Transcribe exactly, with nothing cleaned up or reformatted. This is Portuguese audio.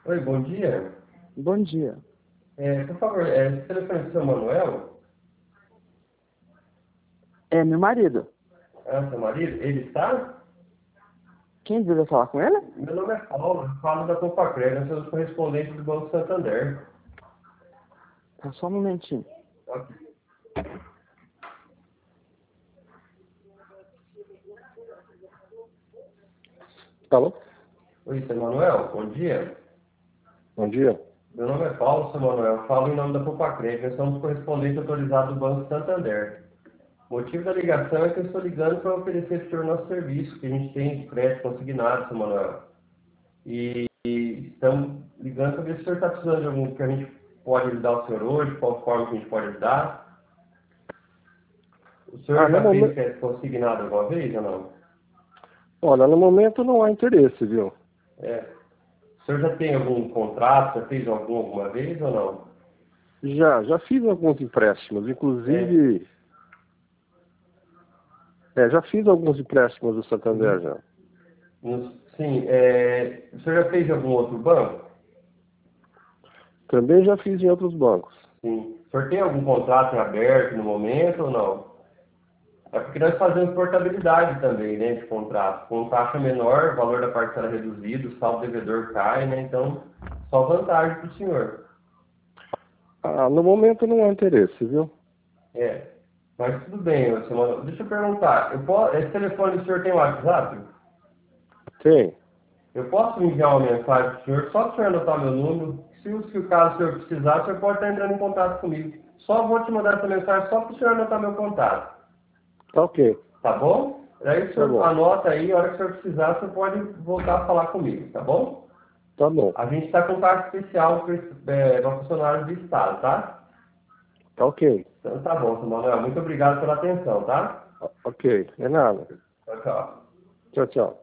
Oi, bom dia. Bom dia. É, por favor, é, esse telefone do seu Manuel? É meu marido. É seu marido? Ele está? Quem deveria falar com ele? Meu nome é Paulo, eu falo da Compacred, eu sou correspondente do Banco Santander. Tá só um momentinho. Ok. Alô? Oi, seu Manuel, bom dia. Bom dia. Meu nome é Paulo, seu Manuel, eu falo em nome da Compacred, nós somos correspondente autorizado do Banco Santander. O motivo da ligação é que eu estou ligando para oferecer para o senhor nosso serviço, que a gente tem de crédito consignado, seu Manuel. E, e estamos ligando para ver se o senhor está precisando de algum que a gente pode ajudar o senhor hoje, qual forma que a gente pode ajudar. O Ah, senhor no já fez momento. crédito consignado alguma vez ou não? Olha, no momento não há interesse, viu? É. O senhor já tem algum contrato, já fez algum alguma vez ou não? Já, já fiz alguns empréstimos, É. inclusive. É, já fiz alguns empréstimos do Santander Uhum. já. Nos- Sim, é, o senhor já fez em algum outro banco? Também já fiz em outros bancos. Sim. O senhor tem algum contrato em aberto no momento ou não? É porque nós fazemos portabilidade também, né, de contrato. Com taxa menor, o valor da parcela é reduzido, o saldo devedor cai, né? Então, só vantagem para o senhor. Ah, no momento não há interesse, viu? É. Mas tudo bem, ô, seu Manuel. Deixa eu perguntar. Eu posso, esse telefone do senhor tem WhatsApp? Tem. Eu posso enviar uma mensagem para o senhor, só para o senhor anotar meu número. Se, o- se o caso o senhor precisar, o senhor pode estar entrando em contato comigo. Só vou te mandar essa mensagem só para o senhor anotar meu contato. Tá ok. Tá bom? Daí o Tá senhor bom. anota aí, a hora que o senhor precisar, o senhor pode voltar a falar comigo, tá bom? Tá bom. A gente está com taxa especial para funcionários do Estado, tá? Tá ok. Então tá bom, seu Manuel. Muito obrigado pela atenção, tá? Ok. É nada. Tchau, tchau. Tchau, tchau.